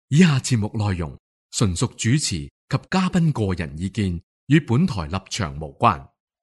以下節目內容純屬主持及嘉賓個人意見，與本台立場無關。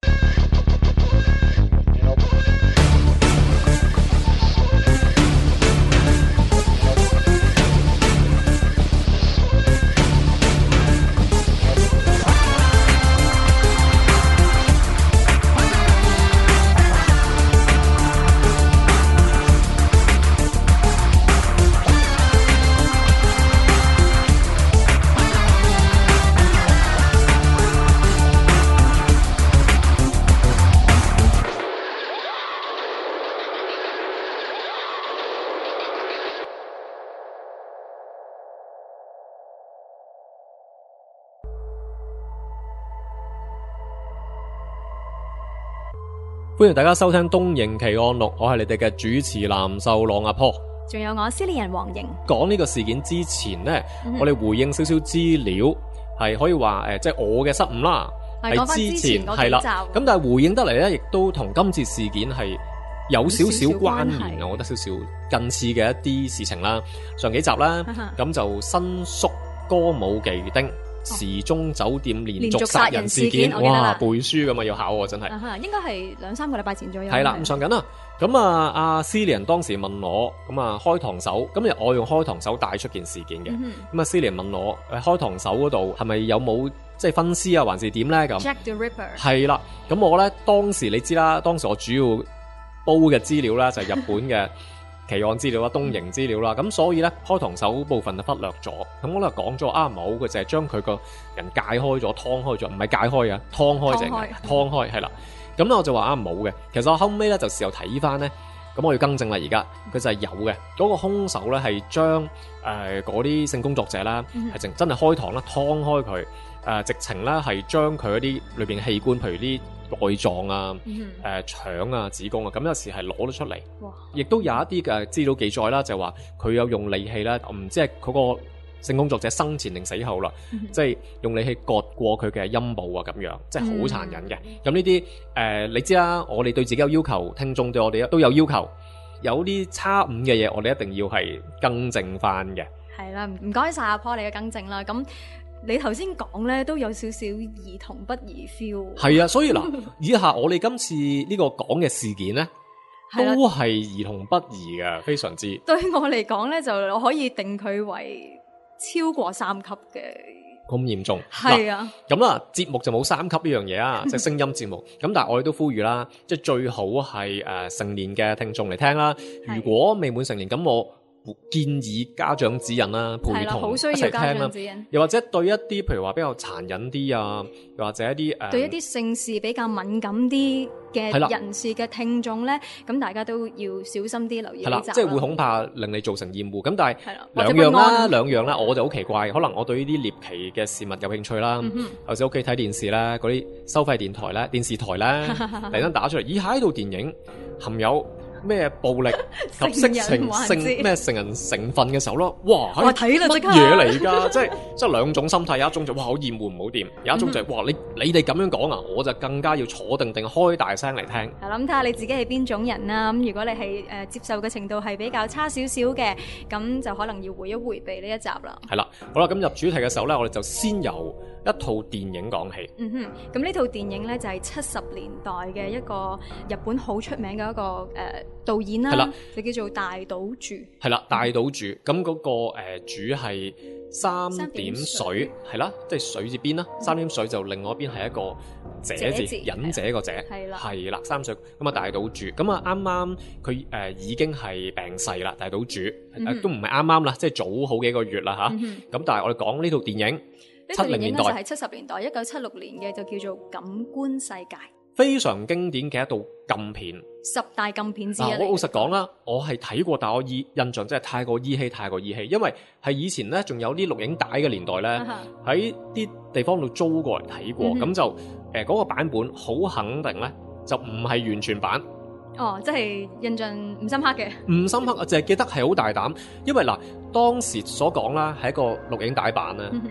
歡迎大家收聽《東瀛奇案錄》，我係你哋嘅主持藍秀朗阿坡， 仲有我斯利人黃瑩。 講呢個事件之前呢，我哋回應少少資料，係可以話即係我嘅失誤啦。係之前係啦，咁但係回應得嚟咧，亦都同今次事件係有少少關聯嘅，我覺得少少近似嘅一啲事情啦。上幾集啦，咁就新宿歌舞伎町時鐘酒店連續殺人事件，哇！背書咁啊，要考我真係。 應該係2-3個禮拜前左右。 係啦，咁上緊啦。咁啊，阿斯利人當時問我，咁啊開膛手，咁我用開膛手帶出件事件嘅。咁啊，斯利人問我，開膛手嗰度係咪有冇即係分屍啊，還是點咧？咁 Jack the Ripper。係啦，咁我咧當時你知啦，當時我主要煲嘅資料咧就係日本嘅奇案資料啦、東瀛資料啦，咁所以咧開膛手部分就忽略咗，咁我咧講咗冇嘅就係將佢個人解開咗、劏開咗，唔係解開嘅，劏開淨嘅，劏開係啦。咁咧我就話冇嘅，其實我後尾咧就事後睇翻咧，咁我要更正啦，而家佢就係有嘅，嗰個兇手咧係將嗰啲性工作者啦係真係開膛啦，劏開佢，直情咧係將佢嗰啲裏邊嘅器官，譬如啲內臟啊、腸啊、子宮啊，咁有時係攞咗出嚟。亦都有一啲嘅資料記載啦，就話佢有用利器啦，唔知係嗰個性工作者生前定死後啦，即係用利器割過佢嘅陰部啊，咁樣即係好殘忍嘅。咁呢啲你知啦，我哋對自己有要求，聽眾對我哋都有要求，有啲差誤嘅嘢，我哋一定要係更正翻嘅。 係啦，唔該晒阿婆你嘅更正啦。咁你頭先講咧都有少少兒童不宜 feel。係啊，所以嗱，以下我哋今次呢個講嘅事件咧，都係兒童不宜嘅，非常之。對我嚟講咧，就我可以定佢為超過3級嘅。 咁嚴重？ 係啊。 咁啦，節目就冇3級呢樣嘢啊，即係聲音節目。咁但係我哋都呼籲啦，即係最好係成年嘅聽眾嚟聽啦。如果未滿成年，咁我建議家長指引啦，陪同一齊聽啦。又或者對一啲譬如話比較殘忍啲啊，又或者一啲對一啲性事比較敏感啲嘅人士嘅聽眾咧，咁大家都要小心啲留意呢集。 即係會恐怕令你造成厭惡。咁但係兩樣啦，我就好奇怪，可能我對呢啲獵奇嘅事物有興趣啦。有時屋企睇電視咧，嗰啲收費電台咧、電視台咧，突然間打出嚟，以下呢套電影含有咩暴力及色情咩成人成分嘅時候咯，哇！ 睇啦， 乜嘢嚟㗎？即係兩種心態，有一種就哇好厭惡唔好掂，有一種就係哇你哋咁樣講啊，我就更加要坐定開大聲嚟聽。 係啦，咁睇下你自己係邊種人啦。咁如果你係接受嘅程度係比較差少少嘅，咁就可能要回避呢一集啦。 係啦，好啦，咁入主題嘅時候咧，我哋就先由一套電影講起。 咁呢套電影咧就係70年代嘅一個日本好出名嘅一個導演啦，就叫做大島渚。係啦，大島渚，咁嗰個主係三點水，係啦，即係水字邊啦。三點水就另外一邊係一個者字，忍者個者，係啦，三水。咁啊，大島渚，咁啊啱啱佢已經係病逝啦，大島渚都唔係啱啱啦，即係早好幾個月啦吓。咁但係我哋講呢套電影，70年代就係70年代，1976年嘅，就叫做《感官世界》。非常經典嘅一道禁片，10大禁片之一。我老實講啦，我係睇過，但我印象真係太過依稀，因為係以前咧仲有啲錄影帶嘅年代咧，喺啲地方度租過嚟睇過，咁就嗰個版本好肯定咧，就唔係完全版。即係印象唔深刻嘅。唔深刻啊，淨係記得係好大膽，因為嗱當時所講啦，係一個錄影帶版啦。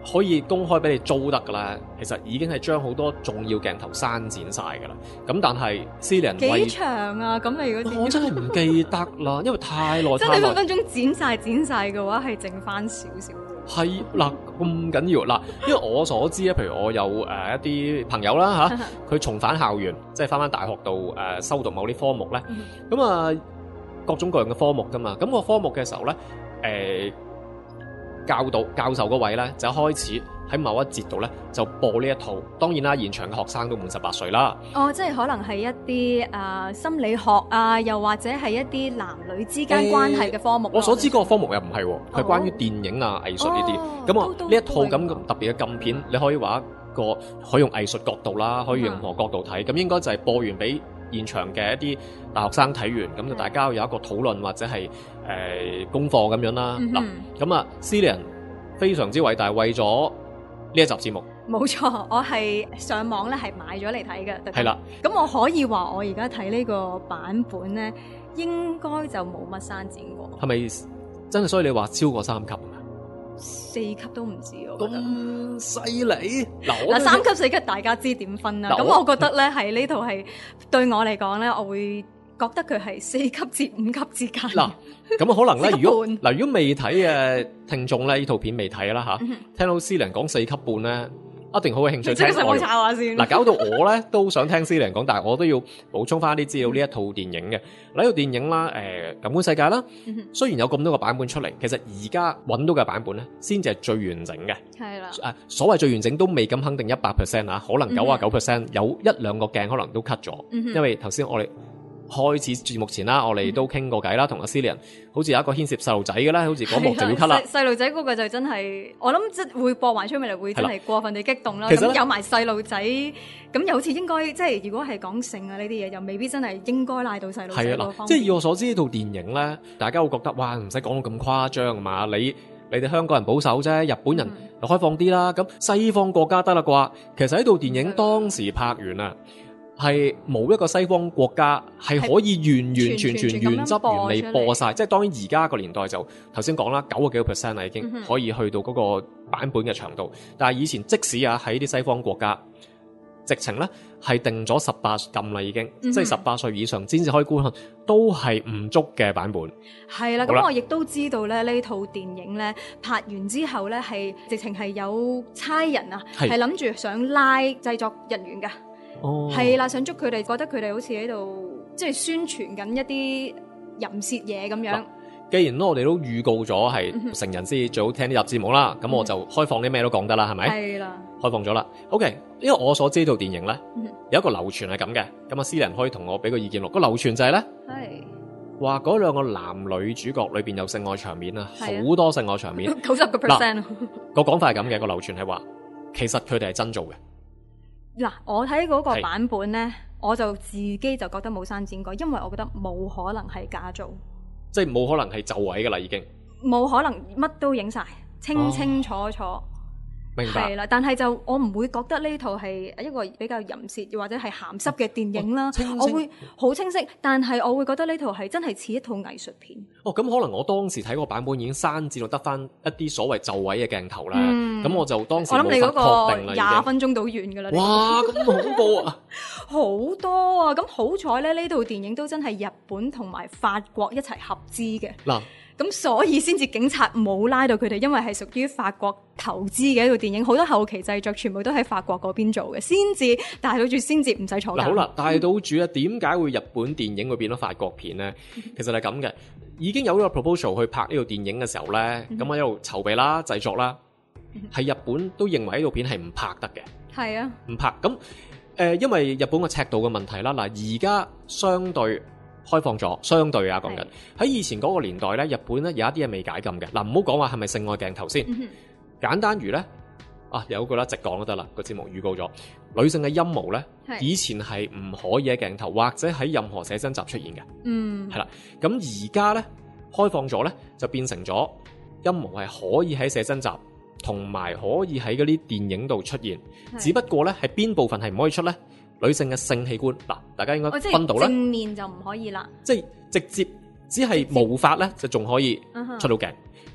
可以公開俾你租得噶啦，其實已經係將好多重要鏡頭刪剪晒噶啦。咁但係Cillian 幾長啊？咁你嗰啲我真係唔記得啦，因為太耐真係分分鐘剪晒嘅話，係剩翻少少。 係嗱咁緊要嗱，因為我所知咧，譬如我有一啲朋友啦嚇，佢重返校園，即係翻大學度修讀某啲科目咧，咁啊各種各樣嘅科目噶嘛，咁個科目嘅時候咧，教授嗰位咧就開始喺某一節度咧就播呢一套，當然啦，現場嘅學生都滿18歲啦。 哦，即係可能係一啲心理學啊，又或者係一啲男女之間關係嘅科目。 我所知嗰個科目又唔係喎，係關於電影啊、藝術呢啲。咁啊，呢一套咁特別嘅禁片，你可以話一個可以用藝術角度啦，可以用任何角度睇。咁應該就係播完俾現場嘅一啲大學生睇完，咁就大家有一個討論或者係功課咁樣啦。嗱，咁啊，Cillian非常之偉大，為咗呢一集節目， 冇錯，我係上網咧係買咗嚟睇嘅。 係啦， 咁我可以話我而家睇呢個版本咧，應該就冇乜刪剪過。 係咪真係？所以你話超過3級啊 ？4級都唔止，我覺得咁犀利。 嗱，3級4級大家知點分啦。咁我覺得咧係呢套係對我嚟講咧，我會覺得佢係4級至5級之間。 嗱，咁可能咧，如果未睇嘅聽眾咧，呢套片未睇啦吓，聽到Cillian講4級半咧，一定好有興趣聽。 我查下先。 嗱，搞到我咧都想聽Cillian講，但係我都要補充翻啲資料。呢一套電影嘅呢套電影啦，感官世界啦，雖然有咁多個版本出嚟，其實而家揾到嘅版本咧，先至係最完整嘅。 係啦。 所謂最完整都未咁肯定100%啊，可能99%，有1-2個鏡可能都 cut 咗，因為頭先我哋開始節目前啦，我哋都傾過偈啦，同阿Cillian好似有一個牽涉細路仔嘅啦，好似嗰幕就要 cut 啦。細路仔嗰個就真係，我諗即係會播埋出嚟會真係過分地激動啦。咁有埋細路仔，咁又好似應該即係如果係講性啊呢啲嘢，又未必真係應該拉到細路仔嗰方面。即係以我所知呢套電影咧，大家會覺得哇唔使講到咁誇張啊嘛，你哋香港人保守啫，日本人就開放啲啦，咁西方國家得啦啩？其實呢套電影當時拍完啊，係冇一個西方國家係可以完全原汁原味播晒，即係當然而家個年代就頭先講啦，90幾個%啦已經可以去到嗰個版本嘅長度，但係以前即使啊喺啲西方國家，直情咧係定咗18禁啦已經，即係18歲以上先至可以觀看，都係唔足嘅版本。 係啦，咁我亦都知道咧呢套電影咧拍完之後咧係直情係有差人啊，係諗住想拉製作人員㗎。係啦，想捉佢哋，覺得佢哋好似喺度即係宣傳緊一啲淫褻嘢咁樣。 既然我哋都預告咗係成人先最好聽呢集節目啦，咁我就開放啲咩都講得啦，係咪？係啦，開放咗啦。OK，因為我所知道電影咧有一個流傳係咁嘅，咁啊Cillian可以同我俾個意見咯。個流傳就係咧，話嗰兩個男女主角裏邊有性愛場面啊，好多性愛場面 ，90%。 個講法係咁嘅，個流傳係話其實佢哋係真做嘅。 嗱，我睇嗰個版本咧，我就自己就覺得冇刪剪過，因為我覺得冇可能係假造， 即係冇可能係就位噶啦，已經冇可能乜都影晒，清清楚楚。 明白。 係啦，但係就我唔會覺得呢套係一個比較淫褻或者係鹹濕嘅電影啦。我會好清晰，但係我會覺得呢套係真係似一套藝術片。 咁可能我當時睇個版本已經刪剪到得翻一啲所謂就位嘅鏡頭啦。咁我就當時我諗你嗰個 20 分鐘到完㗎啦。 哇，咁恐怖啊！ 好多啊！咁好彩咧，呢套電影都真係日本同埋法國一齊合資嘅。嗱。咁所以先至警察冇拉到佢哋，因為係屬於法國投資嘅一套電影，好多後期製作全部都喺法國嗰邊做嘅，先至大島渚先至唔使坐監。好啦， 大島渚啊，點解會日本電影會變咗法國片咧？其實係咁嘅，已經有咗個 proposal 去拍呢套電影嘅時候咧，咁我一路籌備啦、製作啦，係日本都認為呢套片係唔拍得嘅。係啊，唔拍咁因為日本個尺度嘅問題啦。嗱，而家相對開放咗，相對啊講緊喺以前嗰個年代咧，日本咧有一啲嘢未解禁嘅。嗱，唔好講話係咪性愛鏡頭先，簡單如咧有句啦，直講都得啦。個節目預告咗女性嘅陰毛咧，以前係唔可以喺鏡頭或者喺任何寫真集出現嘅。係啦，咁而家咧開放咗咧，就變成咗陰毛係可以喺寫真集同埋可以喺嗰啲電影度出現，只不過咧係邊部分係唔可以出咧？女性嘅性器官嗱，大家應該分到啦。正面就唔可以啦，即係直接只係毛髮咧就仲可以出到鏡，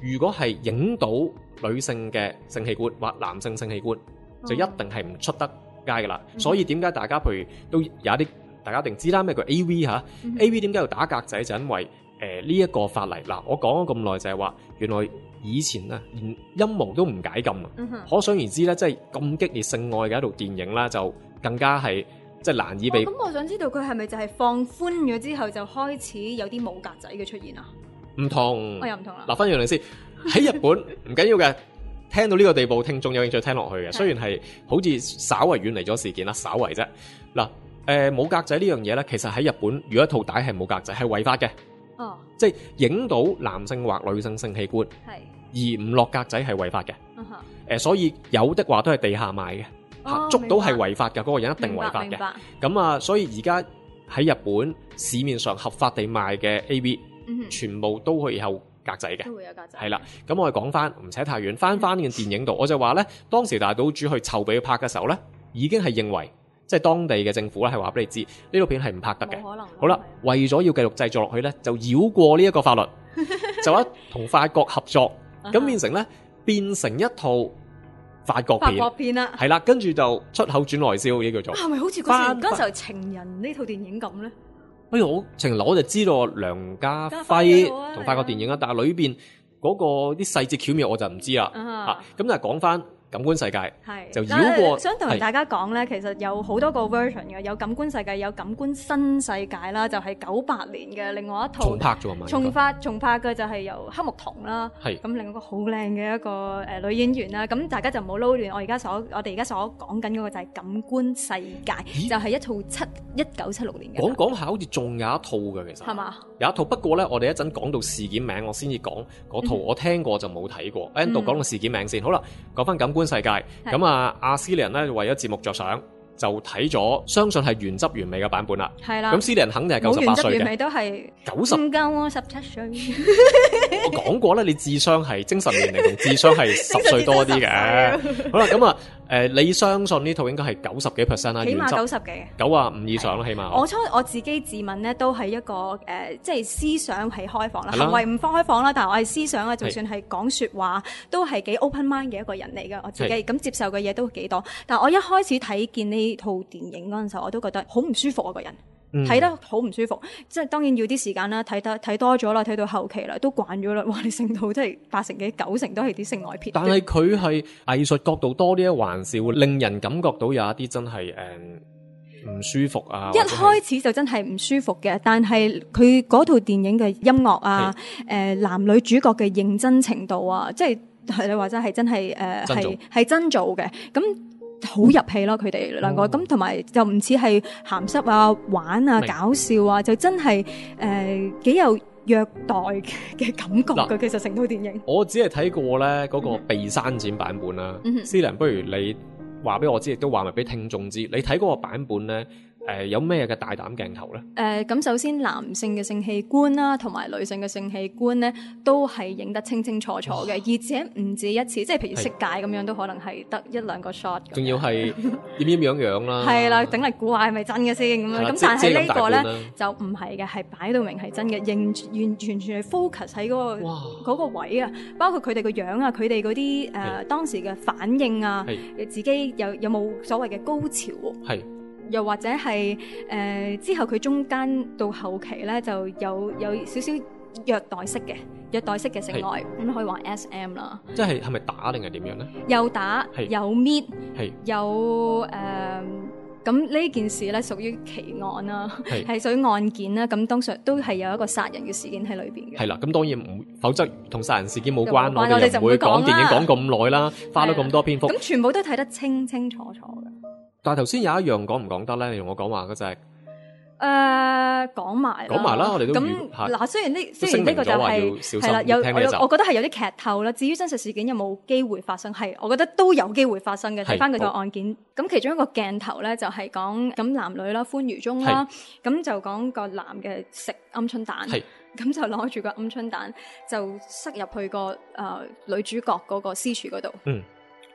如果係影到女性嘅性器官或男性性器官，就一定係唔出得街噶啦。所以點解大家譬如都有一啲大家一定知啦，咩叫 A.V. 嚇？A.V. 點解要打格仔？就因為呢一個法例嗱，我講咗咁耐就係話，原來以前啊連陰毛都唔解禁啊，可想而知咧，即係咁激烈性愛嘅一套電影啦，就更加係即係難以被。 咁我想知道佢係咪就係放寬咗之後就開始有啲冇格仔嘅出現啊？ 唔同， 我又唔同啦。 嗱，分樣嚟先，喺日本唔緊要嘅，聽到呢個地步，聽眾有興趣聽落去嘅，雖然係好似稍為遠離咗事件啦，稍為啫。嗱，冇格仔呢樣嘢咧，其實喺日本，如果一套帶係冇格仔，係違法嘅。 哦， 即係影到男性或女性性器官，而唔落格仔係違法嘅。所以有的話都係地下賣嘅，捉到係違法嘅，嗰個人一定違法嘅。咁啊，所以而家喺日本市面上合法地賣嘅 AV，全部都可以有格仔嘅， 都會有格仔。係啦，咁我哋講翻唔扯太遠，翻呢件電影度，我就話咧，當時大島主去籌備去拍嘅時候咧，已經係認為。即係當地嘅政府咧，係話俾你知呢套片係唔拍得嘅。冇可能。好啦，為咗要繼續製作落去咧，就繞過呢一個法律，就一同法國合作，咁變成一套法國片。法國片啦，係啦，跟住就出口轉內銷呢叫做。係咪好似嗰時候情人呢套電影咁咧？哎呀，我情人我就知道梁家輝同法國電影啊，但係裏邊嗰個啲細節巧妙我就唔知啦。咁就講翻。感官世界就繞過， 想同大家講咧，其實有好多個 version 嘅，有感官世界，有感官新世界啦，就係98年嘅另外一套重拍嘅就係由黑木瞳啦，咁另外一個好靚嘅一個女演員啦，咁大家就唔好撈亂，我哋而家所講緊嗰個就係感官世界，就係一套1976年嘅。講下好似仲有一套嘅，其實係嘛？有一套，不過咧，我哋一陣講到事件名，我先至講嗰套，我聽過就冇睇過。喺度講個事件名先，好啦，講翻感官世界咁啊，阿斯利人咧為咗節目着想，就睇咗，相信係原汁原味嘅版本啦。係啦，咁斯利人肯定係98歲嘅。冇原汁原味都係90，唔夠我17歲。我講過咧，你智商係精神年齡同智商係10歲多啲嘅。好啦，咁啊，你相信呢套應該係90幾%啦，起碼90幾，95以上啦，起碼。我自己自問咧，都係一個即係思想係開放啦，行為唔開放啦，但係我係思想啊，就算係講說話都係幾 open mind 嘅一個人嚟嘅，我自己咁接受嘅嘢都幾多。但係我一開始睇見呢套電影嗰陣時候，我都覺得好唔舒服啊，個人。睇得好唔舒服，即係當然要啲時間啦，睇多咗啦，睇到後期啦，都慣咗啦。哇！你成套真係8成幾9成都係啲性愛片。但係佢係藝術角度多啲啊，還是會令人感覺到有一啲真係唔舒服啊。一開始就真係唔舒服嘅，但係佢嗰套電影嘅音樂啊，男女主角嘅認真程度啊，即係你話真係真係係真做嘅咁。好入戲咯，佢哋兩個咁，同埋就唔似係鹹濕啊、玩啊、搞笑啊，就真係幾有虐待嘅感覺嘅。其實成套電影，我只係睇過咧嗰個被刪剪版本啦。思良，不如你話俾我知，亦都話埋俾聽眾知，你睇嗰個版本咧。有咩嘅大膽鏡頭咧？咁首先男性嘅性器官啦，同埋女性嘅性器官咧，都係影得清清楚楚嘅，而且唔止一次，即係譬如色戒咁樣都可能係得1-2個 shot。仲要係點樣啦？係啦，整嚟估下係咪真嘅先咁樣？咁但係呢個咧就唔係嘅，係擺到明係真嘅，完全係 focus 喺嗰個位啊，包括佢哋個樣啊，佢哋嗰啲當時嘅反應啊，自己有冇所謂嘅高潮？係。又或者係之後佢中間到後期咧就有少少虐待式嘅性愛，咁可以話 SM 啦。即係咪打定係點樣咧？有打，有搣，有咁呢件事咧屬於奇案啦，係屬於案件啦。咁當時都係有一個殺人嘅事件喺裏邊嘅。係啦，咁當然唔，否則同殺人事件冇關，我哋就唔會講電影講咁耐啦，花咗咁多篇幅。咁全部都睇得清清楚楚嘅。但係頭先有一樣講唔講得咧？你同我講話嗰隻講埋啦，我哋都咁嗱。雖然呢個就係啦，我覺得係有啲劇透啦。至於真實事件有冇機會發生，係我覺得都有機會發生嘅。睇翻佢個案件，咁其中一個鏡頭咧就係講咁男女啦，歡愉中啦，咁就講個男嘅食鵪鶉蛋，咁就攞住個鵪鶉蛋就塞入去個女主角嗰個私處嗰度。個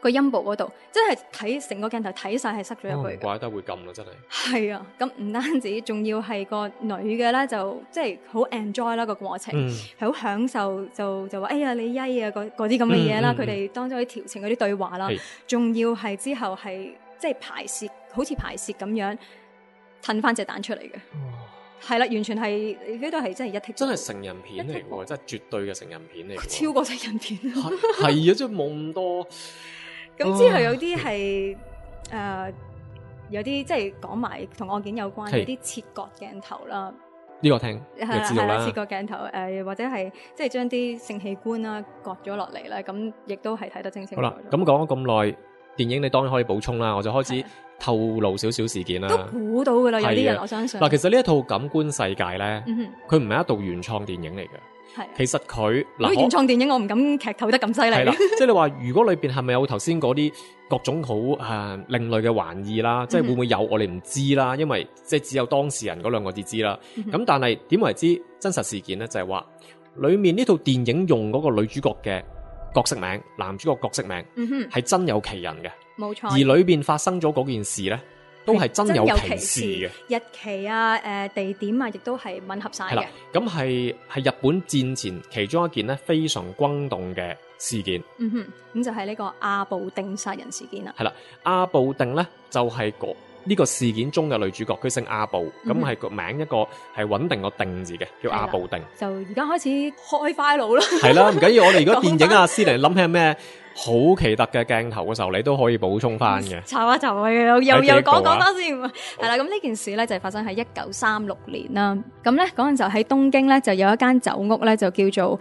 個陰部嗰度，真係睇成個鏡頭睇晒係塞咗入去嘅。 怪得會咁啦，真係。 係啊，咁唔單止，仲要係個女嘅咧，就即係好 enjoy 啦個過程，係好享受，就話哎呀你曳啊嗰啲咁嘅嘢啦，佢哋當中啲調情嗰啲對話啦，仲要係之後係即係排泄，好似排泄咁樣褪翻隻蛋出嚟嘅。係啦，完全係呢度係真係一剔，真係成人片嚟喎，真係絕對嘅成人片嚟， 超過成人片係啊，即係冇咁多。 咁之後有啲係有啲即係講埋同案件有關嘅啲切割鏡頭啦。 呢個聽就知道啦， 切割鏡頭或者係即係將啲性器官啦割咗落嚟啦，咁亦都係睇得清清楚楚。 好啦，咁講咗咁耐，電影你當然可以補充啦，我就開始透露少少事件啦。 都估到噶啦，有啲人我相信。 嗱，其實呢一套感官世界咧，佢唔係一套原創電影嚟嘅。其實佢嗱，原創電影我唔敢劇透得咁犀利。係啦， 即係你話如果裏邊係咪有頭先嗰啲各種好另類嘅玩意啦，即係會唔會有我哋唔知啦，因為即係只有當事人嗰兩個字知啦。咁但係點為之真實事件咧？就係話裏面呢套電影用嗰個女主角嘅角色名，男主角角色名係真有其人嘅，冇錯。而裏邊發生咗嗰件事咧，都係真有其事嘅，日期啊、地點啊，亦都係吻合晒嘅。咁係日本戰前其中一件咧非常轟動嘅事件。咁就係呢個阿部定殺人事件啦。係啦，阿部定咧就係呢個事件中嘅女主角，佢姓阿部，咁係個名一個係穩定個定字嘅，叫阿部定。就而家開始開快腦啦。係啦，唔緊要，我哋如果電影啊，思玲諗起咩好奇特嘅鏡頭嘅時候，你都可以補充翻嘅。查一查又講翻先。係啦，咁呢件事咧就係發生喺1936年啦。咁咧嗰陣就喺東京咧就有一間酒屋咧就叫做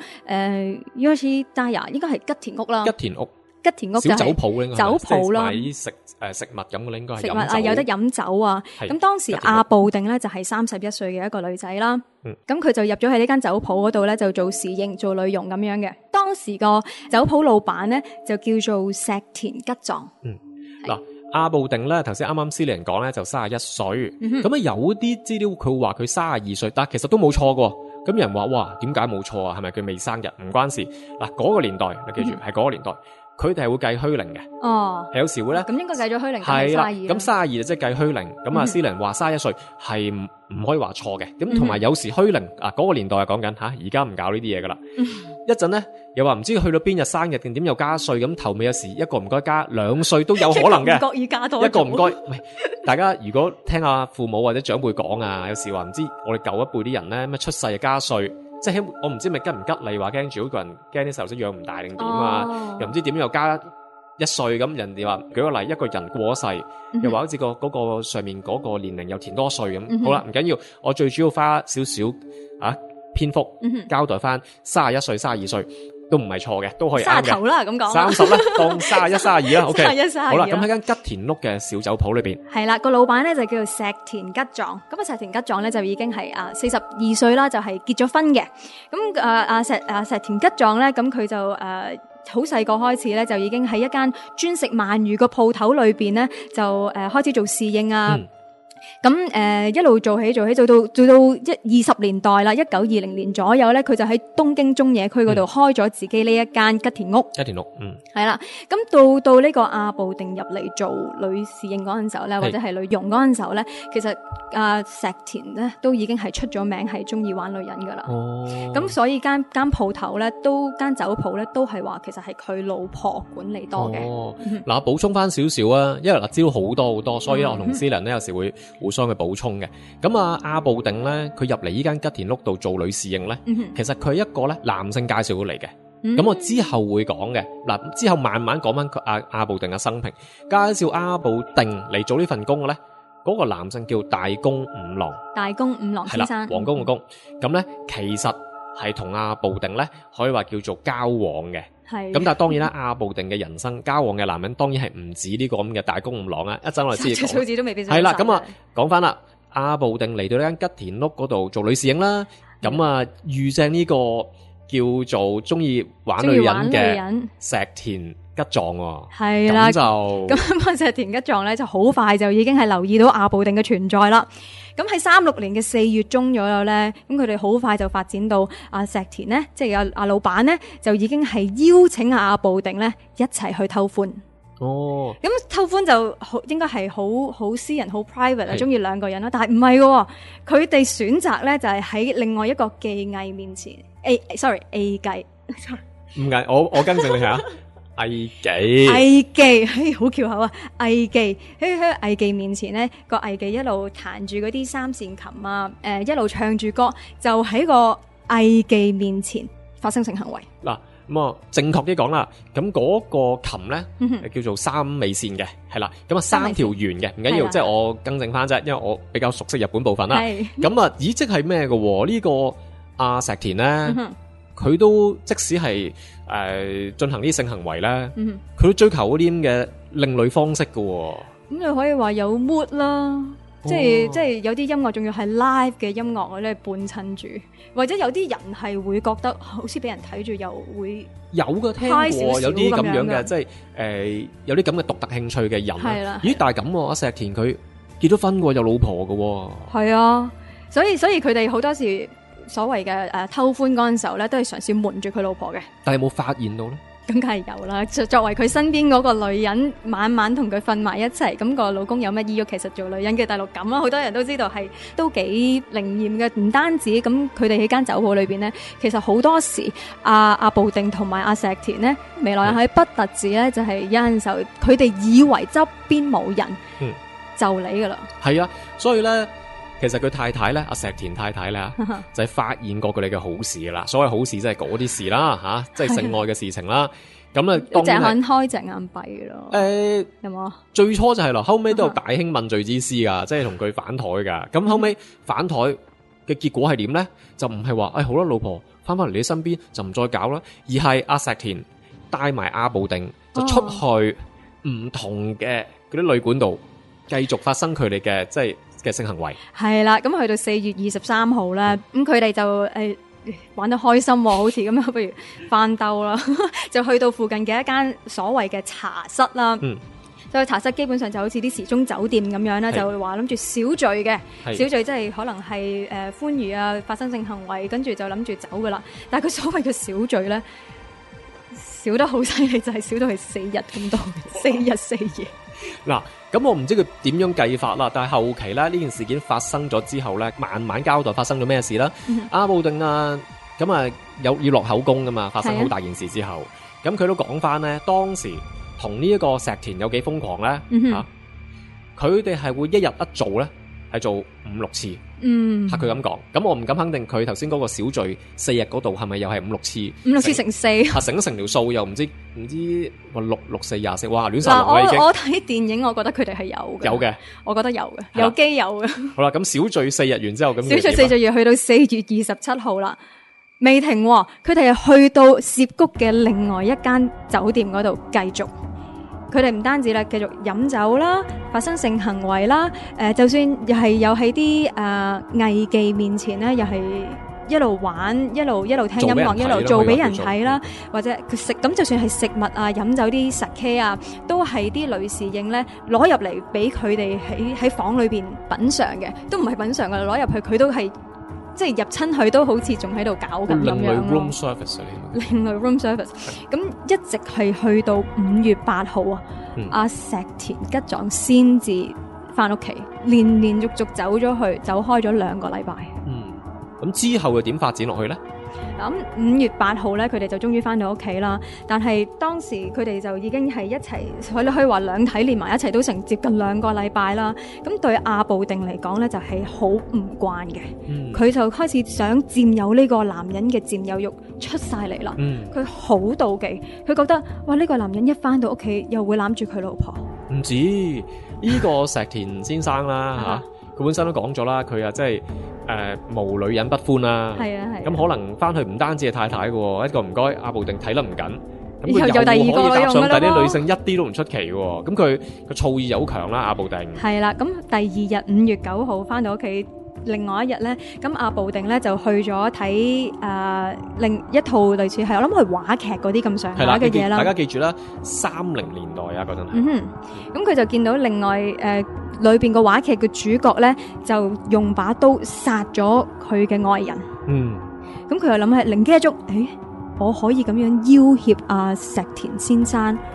Yoshidaya，應該係吉田屋啦。吉田屋就係酒鋪咧，酒鋪啦，買食物咁嘅咧，應該係食物啊，有得飲酒啊。咁當時阿部定咧就係31歲嘅一個女仔啦。咁佢就入咗喺呢間酒鋪嗰度咧，就做侍應、做女傭咁樣嘅。當時個酒鋪老闆咧就叫做石田吉藏。嗱，阿部定咧，頭先啱啱思玲講咧就31歲。咁啊有啲資料佢話佢32歲，但其實都冇錯嘅。咁有人話哇，點解冇錯啊？係咪佢未生日？唔關事。嗱，嗰個年代你記住係嗰個年代。佢哋係會計虛齡嘅，係有時會咧。咁應該計咗虛齡係啦。咁32就即係計虛齡。咁啊，思玲話31歲係唔可以話錯嘅。咁同埋有時虛齡啊，嗰個年代係講緊吓，而家唔搞呢啲嘢噶啦。一陣咧又話唔知去到邊日生日定點又加歲，咁頭尾有時一個唔該加2歲都有可能嘅。唔覺意加多一個唔該。喂，大家如果聽下父母或者長輩講啊，有時話唔知我哋舊一輩啲人咧咩出世就加歲。即係我唔知咪吉唔吉利，話驚住嗰個人驚啲細路仔養唔大定點啊？又唔知點又加1歲咁，人哋話舉個例，一個人過咗世，又話好似嗰個上面嗰個年齡又填多歲咁。好啦，唔緊要，我最主要花少少篇幅交代翻31歲、32歲都唔係錯嘅，都可以啱嘅。30頭啦，咁講30啦，當31、32啦。OK， 31、32。好啦，咁喺間吉田屋嘅小酒鋪裏邊，係啦，個老闆咧就叫做石田吉藏。咁啊，石田吉藏咧就已經係42歲啦，就係結咗婚嘅。咁石田吉藏咧，咁佢就好細個開始咧，就已經喺一間專食鰻魚個鋪頭裏邊咧，就開始做侍應啊。咁一路做起做到20年代啦，1920年左右咧，佢就喺東京中野區嗰度開咗自己呢一間吉田屋。吉田屋，係啦。咁到呢個阿部定入嚟做女侍應嗰陣時候咧，或者係女傭嗰陣時候咧，其實石田咧都已經係出咗名係中意玩女人噶啦。咁所以間鋪頭咧，間酒鋪咧都係話其實係佢老婆管理多嘅。嗱，補充翻少少啊，因為資料好多，所以我同思玲咧有時會互相去補充嘅。咁阿部定咧，佢入嚟呢間吉田屋度做女侍應咧，其實佢係一個咧男性介紹嚟嘅。咁我之後會講嘅。嗱，之後慢慢講翻阿部定嘅生平。介紹阿部定嚟做呢份工嘅咧，嗰個男性叫大宮五郎。大宮五郎先生，皇宮嘅宮。咁咧其實係同阿部定咧可以話叫做交往嘅。係。咁但係當然啦，阿部定嘅人生交往嘅男人當然係唔止呢個咁嘅大宮五郎啊！一陣我哋先講。數字都未必係啦。咁講翻啦，阿部定嚟到呢間吉田屋嗰度做女侍應啦。咁遇正呢個叫做中意玩女人嘅石田吉藏喎。係啦。咁石田吉藏咧就好快就已經係留意到阿部定嘅存在啦。咁喺36年嘅4月中左右咧，咁佢哋好快就發展到石田咧，即係阿老闆咧，就已經係邀請阿部定咧一齊去偷歡。 哦， 咁偷歡就好應該係好私人、好 private 啊，中意兩個人啦。但係唔係嘅，佢哋選擇咧就係喺另外一個技藝面前 A 計， 唔係我更正你下藝妓，好翹口啊！藝妓喺藝妓面前咧，個藝妓一路彈住嗰啲三線琴啊，一路唱住歌，就喺個藝妓面前發生性行為。 嗱。咁啊，正確啲講啦，咁嗰個琴咧，叫做三味線嘅，係啦，咁啊三條弦嘅，唔緊要，即係我更正翻啫，因為我比較熟悉日本部分啦。咁啊，咦，即係咩嘅？呢個阿石田咧，佢都即使係進行啲性行為咧，佢都追求嗰啲咁嘅另類方式嘅。咁你可以話有 mood 啦。即係有啲音樂仲要係 live 嘅音樂咧伴襯住，或者有啲人係會覺得好似俾人睇住又會有嘅聽過，有啲咁樣嘅，即係有啲咁嘅獨特興趣嘅人。係啦，咦？但係咁阿石田佢結咗婚喎，有老婆嘅。係啊，所以佢哋好多時所謂嘅偷歡嗰陣時候咧，都係嘗試瞞住佢老婆嘅。但係有冇發現到咧？咁梗係有啦，作為佢身邊嗰個女人，晚晚同佢瞓埋一齊，咁個老公有乜意欲？其實做女人嘅第六感啦，好多人都知道係都幾靈驗嘅。唔單止咁，佢哋喺間酒鋪裏邊呢，其實好多時阿部定同埋阿石田呢，未來喺不特止呢，就係有陣時候佢哋以為側邊冇人，就嚟噶啦。係啊，所以咧。其實佢太太咧，阿石田太太咧，就係發現過佢哋嘅好事噶啦。所謂好事，即係嗰啲事啦，吓，即係性愛嘅事情啦。咁啊，隻眼開隻眼閉咯。有冇？最初就係咯，後尾都有大興問罪之師噶，即係同佢反台噶。咁後尾反台嘅結果係點咧？就唔係話好啦，老婆翻返嚟你身邊就唔再搞啦，而係阿石田帶埋阿部定就出去唔同嘅嗰啲旅館度繼續發生佢哋嘅即係。嘅性行為係啦，咁去到4月23號咧，咁佢哋就玩得開心，好似咁樣，不如翻兜啦，就去到附近嘅一間所謂嘅茶室啦。所以茶室基本上就好似啲時鐘酒店咁樣啦，就話諗住小聚嘅，小聚即係可能係歡愉啊，發生性行為，跟住就諗住走噶啦。但係佢所謂嘅小聚咧，少得好犀利，就係少到係4日咁多，4日4夜。嗱，咁我唔知佢點樣計法啦，但係後期咧呢件事件發生咗之後咧，慢慢交代發生咗咩事啦。阿部定啊，咁啊要落口供噶嘛，發生好大件事之後，咁佢都講翻咧，當時同呢一個石田有幾瘋狂咧吓，佢哋係會一日一做咧，係做5-6次。吓佢咁講，咁我唔敢肯定佢頭先嗰個小聚4日嗰度係咪又係5-6次？5-6次乘4，成條數又唔知話6、4、24，哇亂晒龍啦已經。我睇電影，我覺得佢哋係有嘅，我覺得有嘅，有機有嘅。好啦，咁小聚4日完之後，咁小聚4日要去到4月27號啦，未停，佢哋係去到涉谷嘅另外一間酒店嗰度繼續。佢哋唔單止啦，繼續飲酒啦，發生性行為啦，就算又係有喺啲藝妓面前咧，又係一路玩，一路聽音樂，一路做俾人睇啦，或者佢食咁，就算係食物啊、飲酒啲 sake 啊，都係啲女侍應咧攞入嚟俾佢哋喺房裏邊品嚐嘅，都唔係品嚐嘅，攞入去佢都係。即係入親去都好似仲喺度搞緊咁樣咯。另類 room service 另類 room service， 咁一直係去到5月8號啊，阿石田吉藏先至翻屋企，連續走開咗2個禮拜。咁之後又點發展落去咧？咁5月8號咧，佢哋就終於翻到屋企啦。但係當時佢哋就已經係一齊，可以話兩體連埋一齊都成接近2個禮拜啦。咁對阿部定嚟講咧，就係好唔慣嘅。佢就開始想佔有呢個男人嘅佔有欲出晒嚟啦。佢好妒忌，佢覺得哇呢個男人一翻到屋企又會攬住佢老婆。唔止呢個石田先生啦吓，佢本身都講咗啦，佢啊即係。無女人不歡啦，係啊係。咁可能翻去唔單止係太太嘅，一個唔該阿部定睇得唔緊，咁佢又可以搭上第啲女性，一啲都唔出奇嘅。咁佢個醋意又好強啦，阿部定。係啦，咁第2日5月9號翻到屋企，另外一日咧，咁阿部定咧就去咗睇另一套類似係我諗係話劇嗰啲咁上下嘅嘢啦。大家記住啦，30年代啊嗰陣係。咁佢就見到另外裏邊個話劇嘅主角咧，就用把刀殺咗佢嘅愛人。咁佢又諗係靈機一觸，我可以咁樣要挾阿石田先生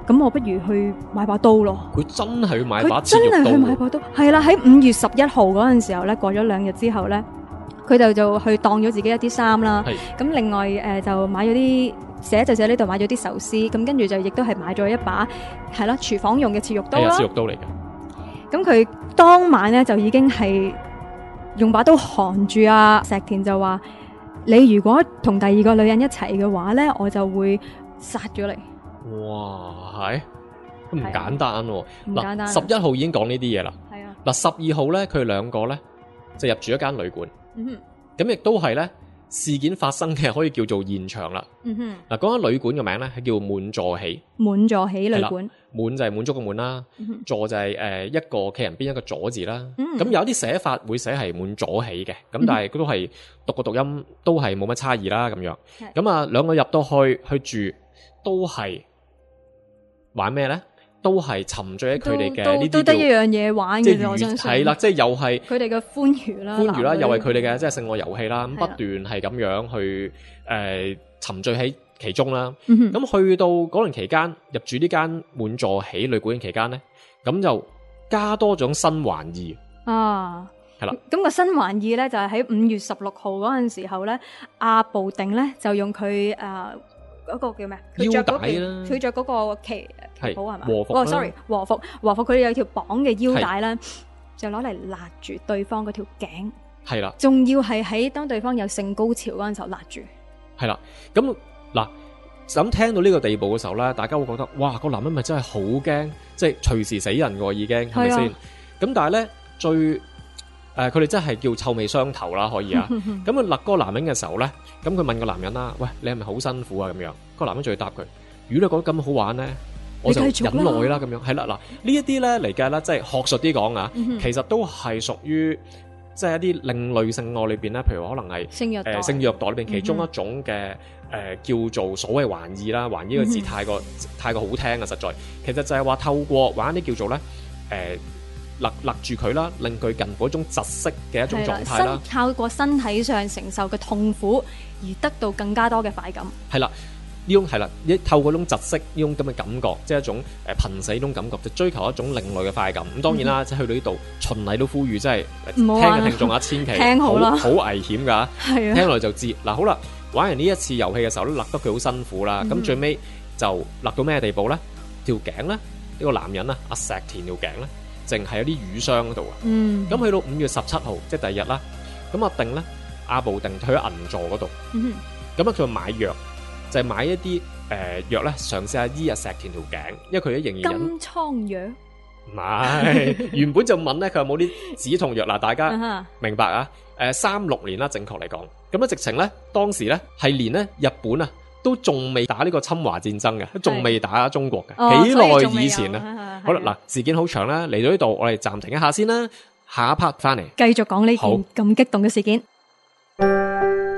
咁我不如去買把刀咯。 佢真係去買把切肉刀。 佢真係去買把刀，係啦。喺5月11號嗰陣時候咧，過咗2日之後咧，佢就去當咗自己一啲衫啦。咁另外就買咗啲寫呢度買咗啲壽司，咁跟住就亦都係買咗一把係啦廚房用嘅切肉刀啦。切肉刀嚟嘅。咁佢當晚咧就已經係用把刀含住阿石田，就話：你如果同第2個女人一齊嘅話咧，我就會殺咗你。哇，係咁唔簡單喎！唔簡單。11號已經講呢啲嘢啦。係啊。嗱，12號咧，佢哋2個咧就入住一間旅館。咁亦都係咧事件發生嘅，可以叫做現場啦。嗱，嗰間旅館嘅名咧係叫滿座喜。滿座喜旅館。滿就係滿足個滿啦，座就係一個企人邊一個左字啦。咁有啲寫法會寫係滿左喜嘅，咁但係佢都係讀個讀音都係冇乜差異啦咁樣。咁啊，2個入到去住都係。玩咩咧？都係沉醉喺佢哋嘅呢啲，都得一樣嘢玩嘅啫。我相信係啦，即係又係佢哋嘅歡愉啦，又係佢哋嘅即係性愛遊戲啦。咁不斷係咁樣去沉醉喺其中啦。咁去到嗰輪期間，入住呢間滿座喜旅館期間咧，咁就加多種新玩意啊。係啦，咁個新玩意咧就係喺5月16號嗰陣時候咧，阿部定咧就用佢嗰個叫咩？腰帶啦，佢着嗰個旗袍係嘛？和服和服，佢哋有條綁嘅腰帶啦，就攞嚟勒住對方嗰條頸。係啦，仲要係喺當對方有性高潮嗰陣時候勒住。係啦，咁嗱，咁聽到呢個地步嘅時候咧，大家會覺得哇，個男人咪真係好驚，即係隨時死人㗎已經，係咪先？咁但係咧最佢哋真係叫臭味相投啦，可以啊。咁佢勒嗰個男人嘅時候咧，咁佢問個男人啦：喂，你係咪好辛苦啊？咁樣，個男人就要答佢：如果你覺得咁好玩咧，我就忍耐啦。咁樣係啦，嗱呢一啲咧嚟計啦，即係學術啲講啊，其實都係屬於即係一啲另類性愛裏邊咧，譬如可能係性虐待裏邊其中一種嘅叫做所謂玩意啦。玩意個字太過好聽啊，實在其實就係話透過玩啲叫做咧勒住佢啦，令佢近乎一種窒息嘅一種狀態啦。靠過身體上承受嘅痛苦而得到更加多嘅快感。係啦，呢種係啦，透過嗰種窒息呢種咁嘅感覺，即係一種瀕死呢種感覺，就追求一種另類嘅快感。咁當然啦，即係去到呢度，循例都呼籲，即係聽嘅聽眾啊，千祈聽好啦，好危險㗎。係啊，聽落就知。嗱，好啦，玩完呢一次遊戲嘅時候咧，勒得佢好辛苦啦。咁最尾就勒到咩地步咧？條頸咧，呢個男人啊，阿石田條頸咧，淨係有啲瘀傷嗰度啊。咁去到5月17號，即係第2日啦。咁阿定咧，阿部定去咗銀座嗰度。咁佢就買藥，就係買一啲藥咧，嘗試下醫阿石田條頸，因為佢仍然金瘡藥。唔係，原本就問咧，佢有冇啲止痛藥嗱？大家明白啊？36年啦，正確嚟講。咁咧，直情咧，當時咧係連咧日本啊，都仲未打呢個侵華戰爭嘅，仲未打中國嘅，幾耐以前啊？好啦，嗱，事件好長啦，嚟到呢度，我哋暫停一下先啦，下一 part 翻嚟繼續講呢件咁激動嘅事件。